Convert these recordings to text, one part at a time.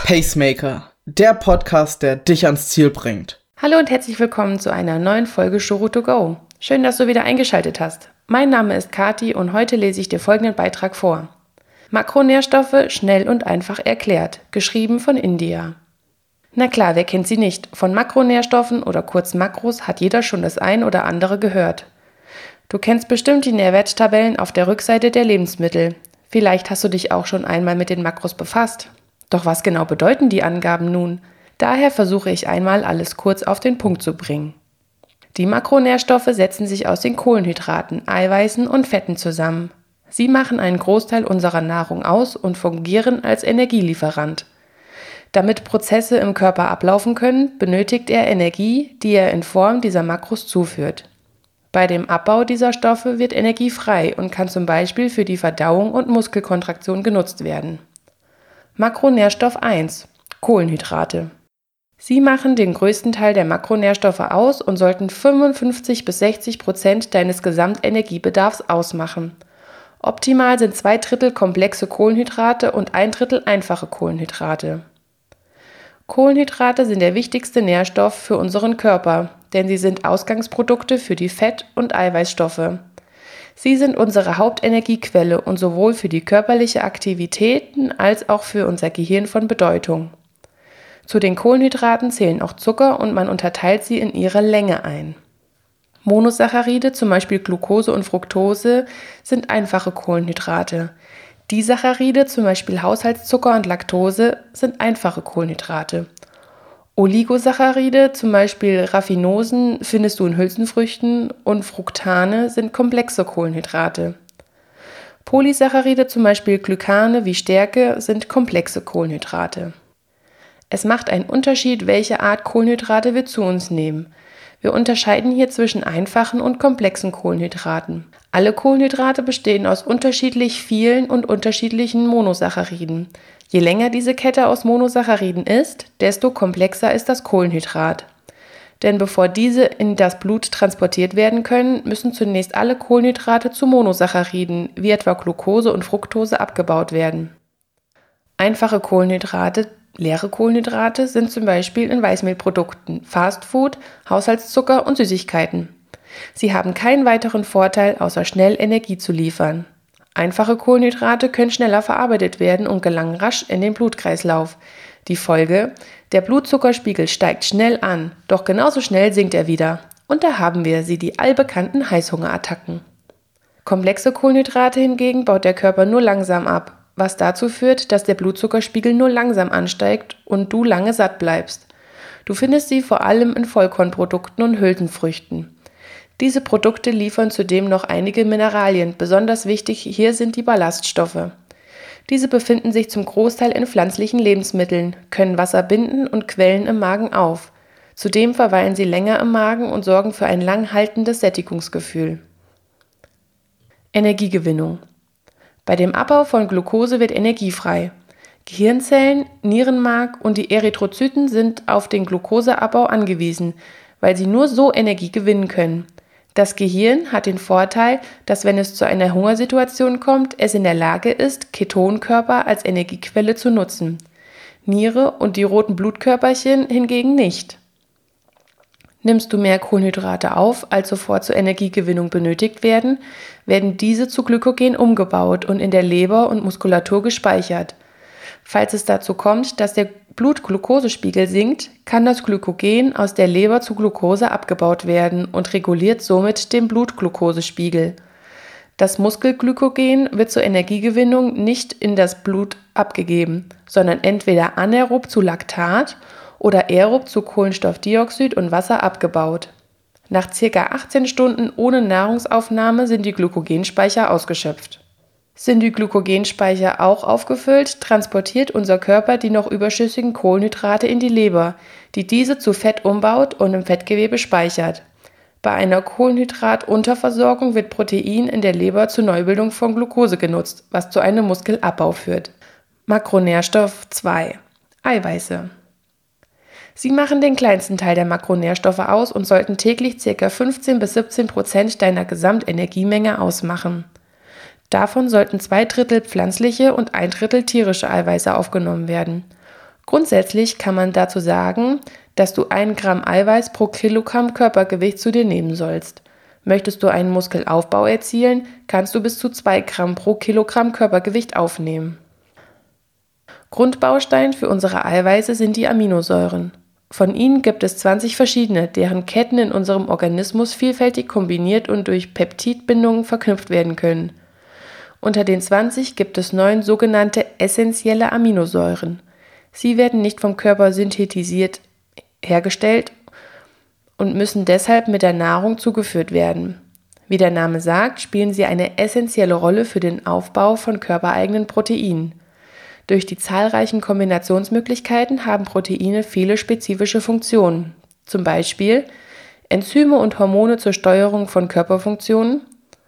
Pacemaker, der Podcast, der dich ans Ziel bringt. Hallo und herzlich willkommen zu einer neuen Folge Shuru to Go. Schön, dass du wieder eingeschaltet hast. Mein Name ist Kati und heute lese ich dir folgenden Beitrag vor. Makronährstoffe schnell und einfach erklärt, geschrieben von India. Na klar, wer kennt sie nicht? Von Makronährstoffen oder kurz Makros hat jeder schon das ein oder andere gehört. Du kennst bestimmt die Nährwerttabellen auf der Rückseite der Lebensmittel. Vielleicht hast du dich auch schon einmal mit den Makros befasst. Doch was genau bedeuten die Angaben nun? Daher versuche ich einmal alles kurz auf den Punkt zu bringen. Die Makronährstoffe setzen sich aus den Kohlenhydraten, Eiweißen und Fetten zusammen. Sie machen einen Großteil unserer Nahrung aus und fungieren als Energielieferant. Damit Prozesse im Körper ablaufen können, benötigt er Energie, die er in Form dieser Makros zuführt. Bei dem Abbau dieser Stoffe wird Energie frei und kann zum Beispiel für die Verdauung und Muskelkontraktion genutzt werden. Makronährstoff 1 – Kohlenhydrate. Sie machen den größten Teil der Makronährstoffe aus und sollten 55-60% deines Gesamtenergiebedarfs ausmachen. Optimal sind 2/3 komplexe Kohlenhydrate und 1/3 einfache Kohlenhydrate. Kohlenhydrate sind der wichtigste Nährstoff für unseren Körper, denn sie sind Ausgangsprodukte für die Fett- und Eiweißstoffe. Sie sind unsere Hauptenergiequelle und sowohl für die körperliche Aktivitäten als auch für unser Gehirn von Bedeutung. Zu den Kohlenhydraten zählen auch Zucker und man unterteilt sie in ihre Länge ein. Monosaccharide, zum Beispiel Glucose und Fructose, sind einfache Kohlenhydrate. Disaccharide, zum Beispiel Haushaltszucker und Laktose, sind einfache Kohlenhydrate. Oligosaccharide, zum Beispiel Raffinosen, findest du in Hülsenfrüchten und Fructane sind komplexe Kohlenhydrate. Polysaccharide, zum Beispiel Glykane wie Stärke, sind komplexe Kohlenhydrate. Es macht einen Unterschied, welche Art Kohlenhydrate wir zu uns nehmen. Wir unterscheiden hier zwischen einfachen und komplexen Kohlenhydraten. Alle Kohlenhydrate bestehen aus unterschiedlich vielen und unterschiedlichen Monosacchariden. Je länger diese Kette aus Monosacchariden ist, desto komplexer ist das Kohlenhydrat. Denn bevor diese in das Blut transportiert werden können, müssen zunächst alle Kohlenhydrate zu Monosacchariden, wie etwa Glucose und Fructose, abgebaut werden. Einfache Kohlenhydrate, leere Kohlenhydrate, sind zum Beispiel in Weißmehlprodukten, Fastfood, Haushaltszucker und Süßigkeiten. Sie haben keinen weiteren Vorteil, außer schnell Energie zu liefern. Einfache Kohlenhydrate können schneller verarbeitet werden und gelangen rasch in den Blutkreislauf. Die Folge: Der Blutzuckerspiegel steigt schnell an, doch genauso schnell sinkt er wieder. Und da haben wir sie, die allbekannten Heißhungerattacken. Komplexe Kohlenhydrate hingegen baut der Körper nur langsam ab, was dazu führt, dass der Blutzuckerspiegel nur langsam ansteigt und du lange satt bleibst. Du findest sie vor allem in Vollkornprodukten und Hülsenfrüchten. Diese Produkte liefern zudem noch einige Mineralien, besonders wichtig hier sind die Ballaststoffe. Diese befinden sich zum Großteil in pflanzlichen Lebensmitteln, können Wasser binden und quellen im Magen auf. Zudem verweilen sie länger im Magen und sorgen für ein langhaltendes Sättigungsgefühl. Energiegewinnung. Bei dem Abbau von Glucose wird Energie frei. Gehirnzellen, Nierenmark und die Erythrozyten sind auf den Glucoseabbau angewiesen, weil sie nur so Energie gewinnen können. Das Gehirn hat den Vorteil, dass wenn es zu einer Hungersituation kommt, es in der Lage ist, Ketonkörper als Energiequelle zu nutzen. Niere und die roten Blutkörperchen hingegen nicht. Nimmst du mehr Kohlenhydrate auf, als sofort zur Energiegewinnung benötigt werden, werden diese zu Glykogen umgebaut und in der Leber und Muskulatur gespeichert. Falls es dazu kommt, dass der Blutglukosespiegel sinkt, kann das Glykogen aus der Leber zu Glucose abgebaut werden und reguliert somit den Blutglukosespiegel. Das Muskelglykogen wird zur Energiegewinnung nicht in das Blut abgegeben, sondern entweder anaerob zu Laktat oder aerob zu Kohlenstoffdioxid und Wasser abgebaut. Nach ca. 18 Stunden ohne Nahrungsaufnahme sind die Glykogenspeicher ausgeschöpft. Sind die Glykogenspeicher auch aufgefüllt, transportiert unser Körper die noch überschüssigen Kohlenhydrate in die Leber, die diese zu Fett umbaut und im Fettgewebe speichert. Bei einer Kohlenhydratunterversorgung wird Protein in der Leber zur Neubildung von Glucose genutzt, was zu einem Muskelabbau führt. Makronährstoff 2 – Eiweiße. Sie machen den kleinsten Teil der Makronährstoffe aus und sollten täglich ca. 15-17% deiner Gesamtenergiemenge ausmachen. Davon sollten 2/3 pflanzliche und 1/3 tierische Eiweiße aufgenommen werden. Grundsätzlich kann man dazu sagen, dass du 1 Gramm Eiweiß pro Kilogramm Körpergewicht zu dir nehmen sollst. Möchtest du einen Muskelaufbau erzielen, kannst du bis zu 2 Gramm pro Kilogramm Körpergewicht aufnehmen. Grundbaustein für unsere Eiweiße sind die Aminosäuren. Von ihnen gibt es 20 verschiedene, deren Ketten in unserem Organismus vielfältig kombiniert und durch Peptidbindungen verknüpft werden können. Unter den 20 gibt es 9 sogenannte essentielle Aminosäuren. Sie werden nicht vom Körper synthetisiert hergestellt und müssen deshalb mit der Nahrung zugeführt werden. Wie der Name sagt, spielen sie eine essentielle Rolle für den Aufbau von körpereigenen Proteinen. Durch die zahlreichen Kombinationsmöglichkeiten haben Proteine viele spezifische Funktionen, zum Beispiel Enzyme und Hormone zur Steuerung von Körperfunktionen,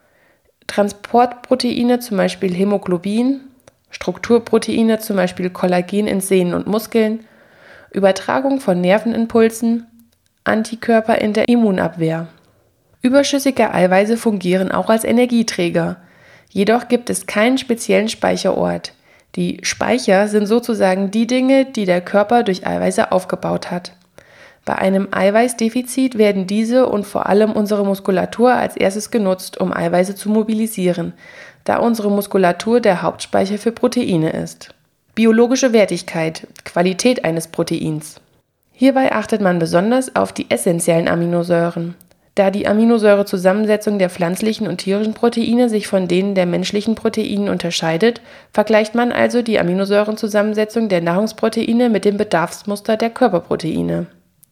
Transportproteine, zum Beispiel Hämoglobin, Strukturproteine, zum Beispiel Kollagen in Sehnen und Muskeln, Übertragung von Nervenimpulsen, Antikörper in der Immunabwehr. Überschüssige Eiweiße fungieren auch als Energieträger. Jedoch gibt es keinen speziellen Speicherort. Die Speicher sind sozusagen die Dinge, die der Körper durch Eiweiße aufgebaut hat. Bei einem Eiweißdefizit werden diese und vor allem unsere Muskulatur als erstes genutzt, um Eiweiße zu mobilisieren, da unsere Muskulatur der Hauptspeicher für Proteine ist. Biologische Wertigkeit, Qualität eines Proteins. Hierbei achtet man besonders auf die essentiellen Aminosäuren. Da die Aminosäurezusammensetzung der pflanzlichen und tierischen Proteine sich von denen der menschlichen Proteine unterscheidet, vergleicht man also die Aminosäurenzusammensetzung der Nahrungsproteine mit dem Bedarfsmuster der Körperproteine.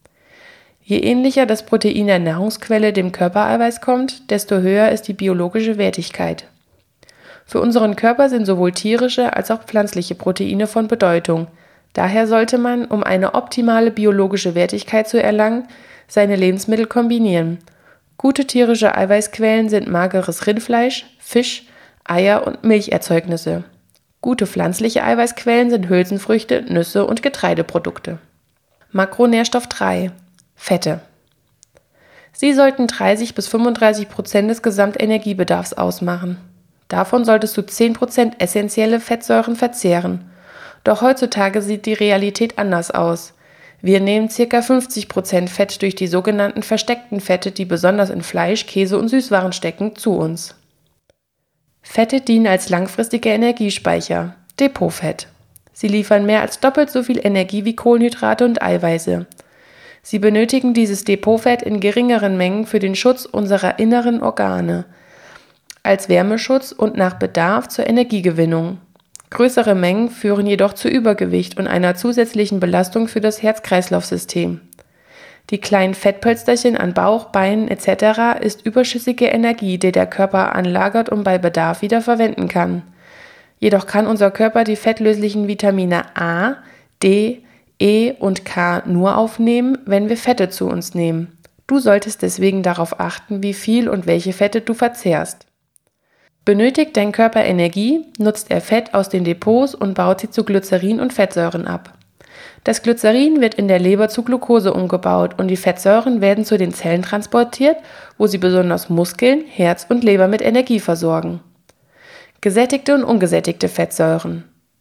Je ähnlicher das Protein der Nahrungsquelle dem Körpereiweiß kommt, desto höher ist die biologische Wertigkeit. Für unseren Körper sind sowohl tierische als auch pflanzliche Proteine von Bedeutung. Daher sollte man, um eine optimale biologische Wertigkeit zu erlangen, seine Lebensmittel kombinieren. Gute tierische Eiweißquellen sind mageres Rindfleisch, Fisch, Eier und Milcherzeugnisse. Gute pflanzliche Eiweißquellen sind Hülsenfrüchte, Nüsse und Getreideprodukte. Makronährstoff 3: Fette. Sie sollten 30-35% des Gesamtenergiebedarfs ausmachen. Davon solltest du 10% essentielle Fettsäuren verzehren. Doch heutzutage sieht die Realität anders aus. Wir nehmen ca. 50% Fett durch die sogenannten versteckten Fette, die besonders in Fleisch, Käse und Süßwaren stecken, zu uns. Fette dienen als langfristige Energiespeicher, Depotfett. Sie liefern mehr als doppelt so viel Energie wie Kohlenhydrate und Eiweiße. Sie benötigen dieses Depotfett in geringeren Mengen für den Schutz unserer inneren Organe, als Wärmeschutz und nach Bedarf zur Energiegewinnung. Größere Mengen führen jedoch zu Übergewicht und einer zusätzlichen Belastung für das Herz-Kreislauf-System. Die kleinen Fettpölsterchen an Bauch, Beinen etc. ist überschüssige Energie, die der Körper anlagert und bei Bedarf wieder verwenden kann. Jedoch kann unser Körper die fettlöslichen Vitamine A, D, E und K nur aufnehmen, wenn wir Fette zu uns nehmen. Du solltest deswegen darauf achten, wie viel und welche Fette du verzehrst. Benötigt dein Körper Energie, nutzt er Fett aus den Depots und baut sie zu Glycerin und Fettsäuren ab. Das Glycerin wird in der Leber zu Glucose umgebaut und die Fettsäuren werden zu den Zellen transportiert, wo sie besonders Muskeln, Herz und Leber mit Energie versorgen. Gesättigte und ungesättigte Fettsäuren.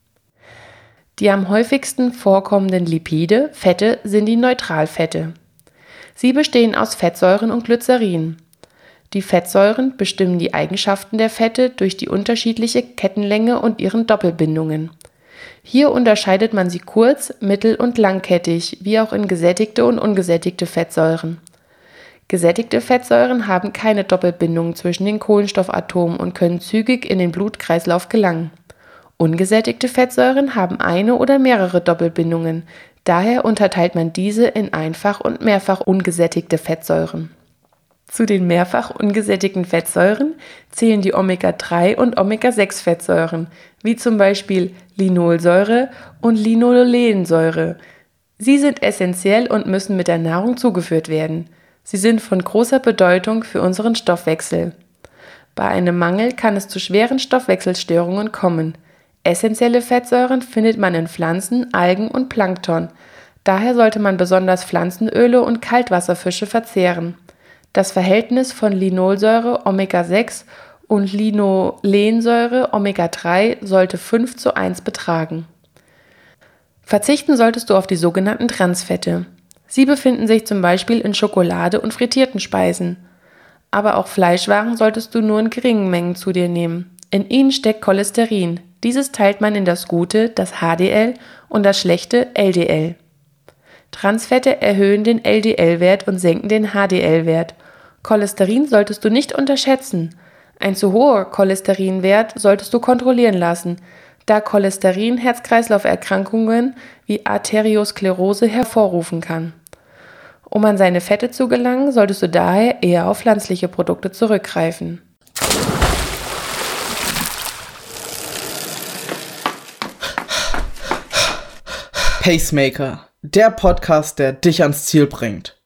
Die am häufigsten vorkommenden Lipide, Fette, sind die Neutralfette. Sie bestehen aus Fettsäuren und Glycerin. Die Fettsäuren bestimmen die Eigenschaften der Fette durch die unterschiedliche Kettenlänge und ihren Doppelbindungen. Hier unterscheidet man sie kurz-, mittel- und langkettig, wie auch in gesättigte und ungesättigte Fettsäuren. Gesättigte Fettsäuren haben keine Doppelbindungen zwischen den Kohlenstoffatomen und können zügig in den Blutkreislauf gelangen. Ungesättigte Fettsäuren haben eine oder mehrere Doppelbindungen, daher unterteilt man diese in einfach und mehrfach ungesättigte Fettsäuren. Zu den mehrfach ungesättigten Fettsäuren zählen die Omega-3 und Omega-6-Fettsäuren, wie zum Beispiel Linolsäure und Linolensäure. Sie sind essentiell und müssen mit der Nahrung zugeführt werden. Sie sind von großer Bedeutung für unseren Stoffwechsel. Bei einem Mangel kann es zu schweren Stoffwechselstörungen kommen. Essentielle Fettsäuren findet man in Pflanzen, Algen und Plankton. Daher sollte man besonders Pflanzenöle und Kaltwasserfische verzehren. Das Verhältnis von Linolsäure Omega-6 und Linolensäure Omega-3 sollte 5:1 betragen. Verzichten solltest du auf die sogenannten Transfette. Sie befinden sich zum Beispiel in Schokolade und frittierten Speisen. Aber auch Fleischwaren solltest du nur in geringen Mengen zu dir nehmen. In ihnen steckt Cholesterin. Dieses teilt man in das gute, das HDL, und das schlechte LDL. Transfette erhöhen den LDL-Wert und senken den HDL-Wert. Cholesterin solltest du nicht unterschätzen. Ein zu hoher Cholesterinwert solltest du kontrollieren lassen, da Cholesterin Herz-Kreislauf-Erkrankungen wie Arteriosklerose hervorrufen kann. Um an seine Fette zu gelangen, solltest du daher eher auf pflanzliche Produkte zurückgreifen. Pacemaker, der Podcast, der dich ans Ziel bringt.